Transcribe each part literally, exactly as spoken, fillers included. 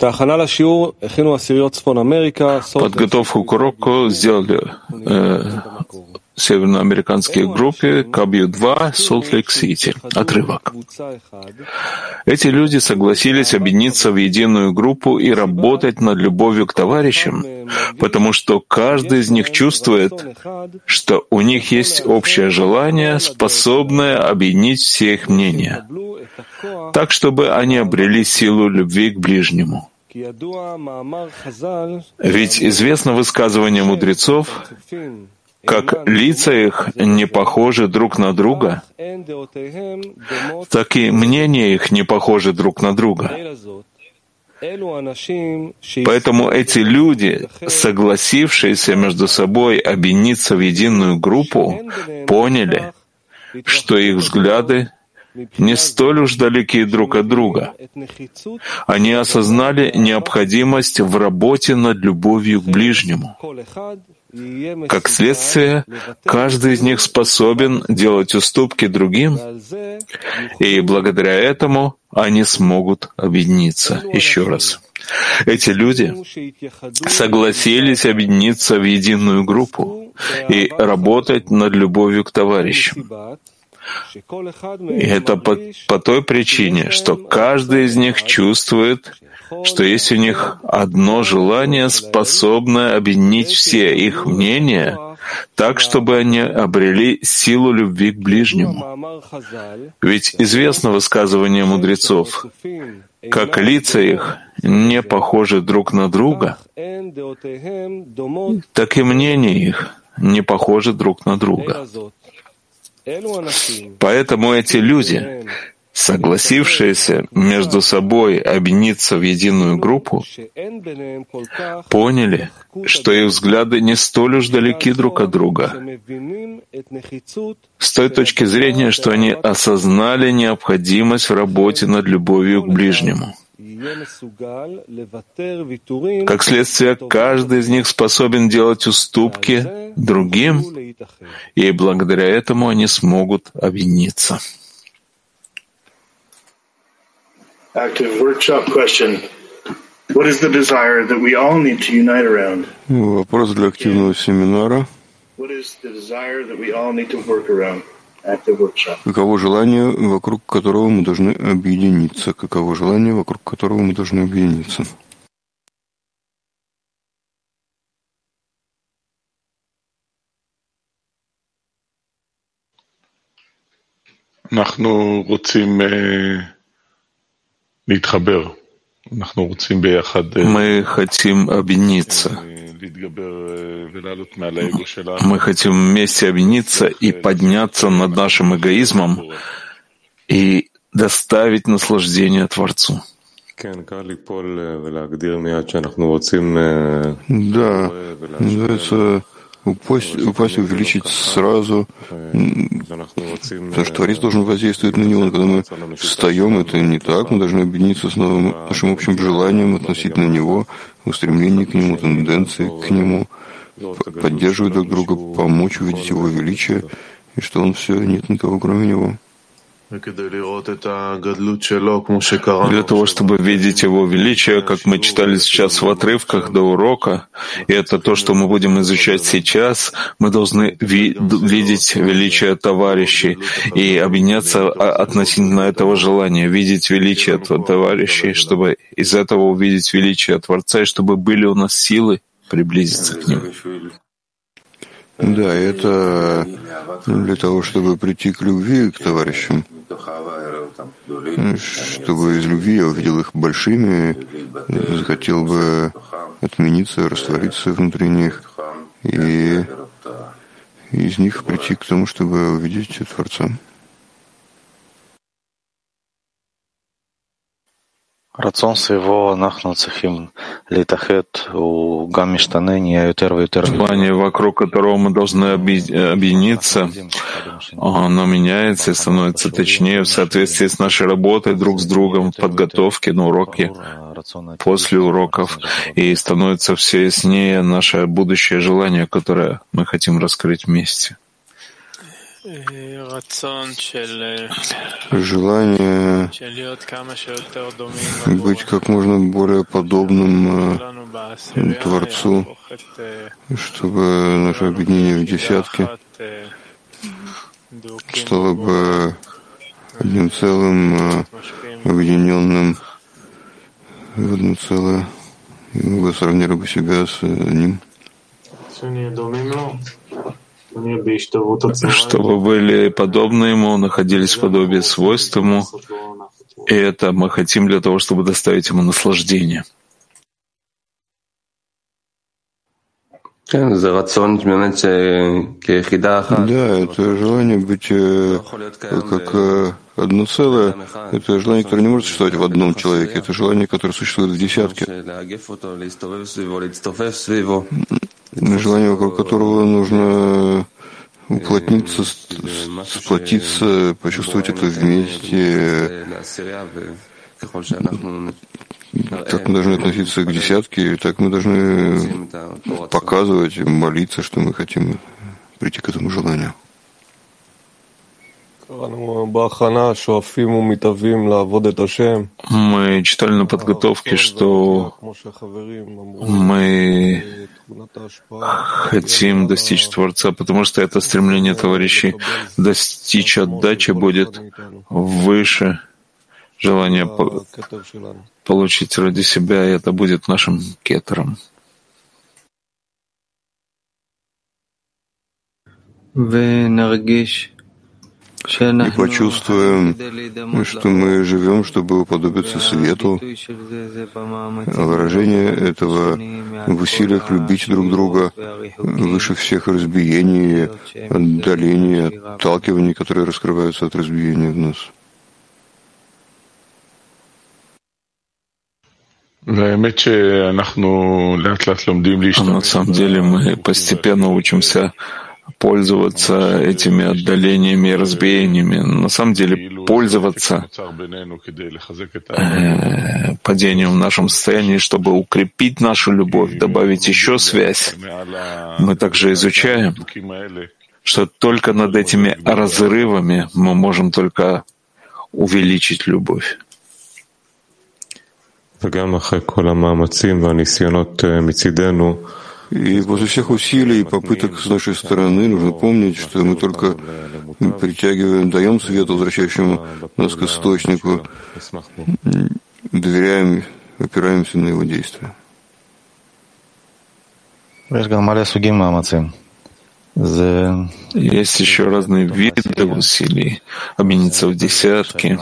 Подготовку к уроку сделали э, северноамериканские группы Кабью два, Солт-Лейк-Сити. Отрывок. Эти люди согласились объединиться в единую группу и работать над любовью к товарищам, потому что каждый из них чувствует, что у них есть общее желание, способное объединить все их мнения, так, чтобы они обрели силу любви к ближнему. Ведь известно высказывание мудрецов, как лица их не похожи друг на друга, так и мнения их не похожи друг на друга. Поэтому эти люди, согласившиеся между собой объединиться в единую группу, поняли, что их взгляды не столь уж далеки друг от друга. Они осознали необходимость в работе над любовью к ближнему. Как следствие, каждый из них способен делать уступки другим, и благодаря этому они смогут объединиться. Еще раз. Эти люди согласились объединиться в единую группу и работать над любовью к товарищам. И это по, по той причине, что каждый из них чувствует, что есть у них одно желание, способное объединить все их мнения так, чтобы они обрели силу любви к ближнему. Ведь известно высказывание мудрецов, как лица их не похожи друг на друга, так и мнения их не похожи друг на друга. Поэтому эти люди, согласившиеся между собой объединиться в единую группу, поняли, что их взгляды не столь уж далеки друг от друга, с той точки зрения, что они осознали необходимость в работе над любовью к ближнему. Как следствие, каждый из них способен делать уступки другим, и благодаря этому они смогут объединиться. Вопрос для активного семинара. Каково желание, вокруг которого мы должны объединиться? Каково желание, вокруг которого мы должны объединиться? Мы хотим объединиться. Мы хотим вместе объединиться и подняться над нашим эгоизмом и доставить наслаждение Творцу. Да, называется упасть, упасть увеличить сразу, потому что Творец должен воздействовать на него. Но когда мы встаем, это не так, мы должны объединиться с новым, нашим общим желанием относительно него, устремление к нему, тенденции к нему, поддерживать друг друга, помочь увидеть его величие, и что он все, нет никого кроме него. Для того, чтобы видеть Его величие, как мы читали сейчас в отрывках до урока, и это то, что мы будем изучать сейчас, мы должны ви- видеть величие товарищей и объединяться относительно этого желания, видеть величие товарищей, чтобы из этого увидеть величие Творца, и чтобы были у нас силы приблизиться к Нему. Да, это для того, чтобы прийти к любви к товарищам, чтобы из любви я увидел их большими, захотел бы отмениться, раствориться внутри них, и из них прийти к тому, чтобы увидеть Творца. Желание, вокруг которого мы должны объединиться, оно меняется и становится точнее в соответствии с нашей работой друг с другом в подготовке на уроке, после уроков, и становится все яснее наше будущее желание, которое мы хотим раскрыть вместе. желание быть как можно более подобным Творцу, чтобы наше объединение в десятке стало бы одним целым, объединенным в одно целое, и мы бы сравнили бы себя с ним. Чтобы были подобны ему, находились в подобии свойств ему, и это мы хотим для того, чтобы доставить ему наслаждение. Да, это желание быть как одно целое, это желание, которое не может существовать в одном человеке, это желание, которое существует в десятке. Желание, вокруг которого нужно уплотниться, сплотиться, почувствовать это вместе. Так мы должны относиться к десятке, и так мы должны показывать, молиться, что мы хотим прийти к этому желанию. Мы читали на подготовке, что мы хотим достичь Творца, потому что это стремление товарищей достичь отдачи будет выше желания по- получить ради себя, и это будет нашим кетером. И почувствуем, что мы живем, чтобы уподобиться свету. А выражение этого в усилиях любить друг друга выше всех разбиений, отдалений, отталкиваний, которые раскрываются от разбиения в нас. А на самом деле мы постепенно учимся пользоваться этими отдалениями и разбиениями. На самом деле пользоваться э, падением в нашем состоянии, чтобы укрепить нашу любовь, добавить еще связь. Мы также изучаем, что только над этими разрывами мы можем только увеличить любовь. И после всех усилий и попыток с нашей стороны нужно помнить, что мы только притягиваем, даем свет, возвращающему нас к источнику, доверяем, опираемся на его действия. Есть еще разные виды усилий, объединиться в десятки,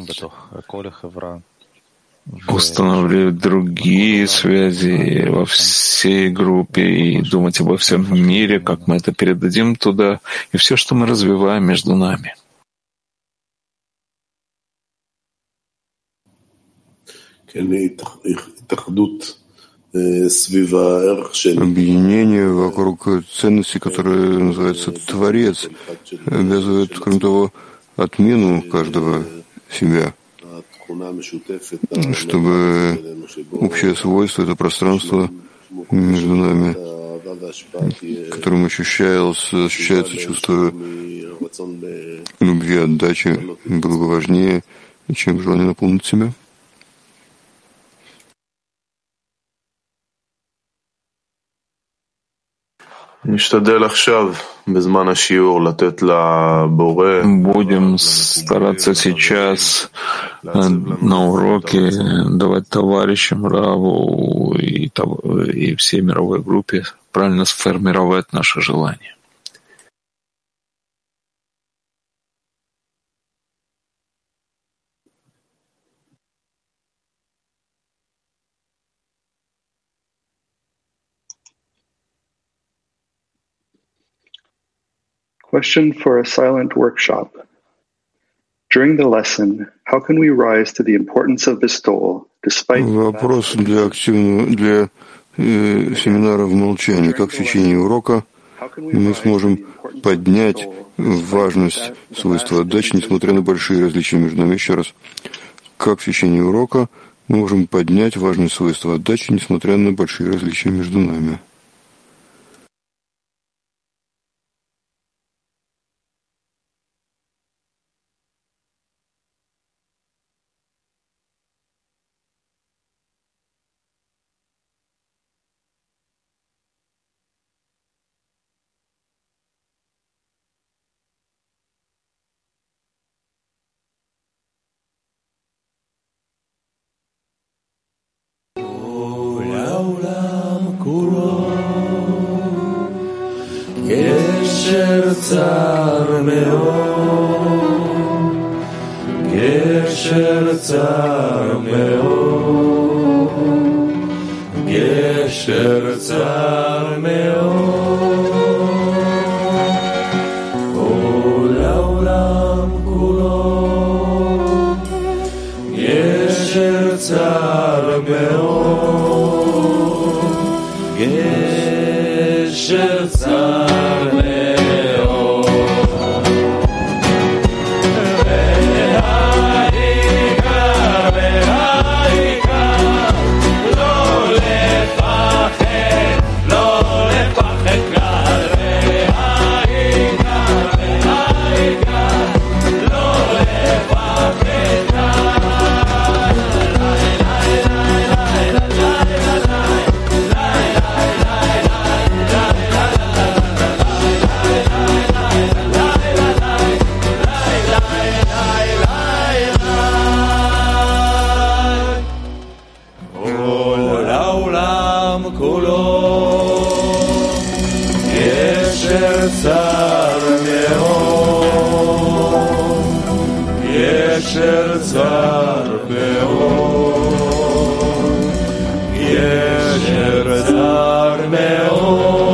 устанавливать другие связи во всей группе и думать обо всем мире, как мы это передадим туда, и все, что мы развиваем между нами. Объединение вокруг ценности, которая называется Творец, обязывает, кроме того, отмену каждого себя, чтобы общее свойство, это пространство между нами, которым ощущается, ощущается чувство любви, отдачи, было бы важнее, чем желание наполнить себя. Будем стараться сейчас на уроке давать товарищам Раву и, и всей мировой группе правильно сформировать наше желание. Question for a silent workshop. During the lesson, how can we rise to the importance of bestowal, despite... Вопрос для активного, для э, семинара в молчании. Как в течение урока мы сможем поднять важность свойства отдачи, несмотря на большие различия между нами? Еще раз. Как в течение урока мы можем поднять важность свойства отдачи, несмотря на большие различия между нами? גשר צר מאוד, גשר צר מאוד, גשר צר מאוד, כל העולם כולו, גשר צר מאוד, גשר צר גשר צר מאוד, גשר צר מאוד.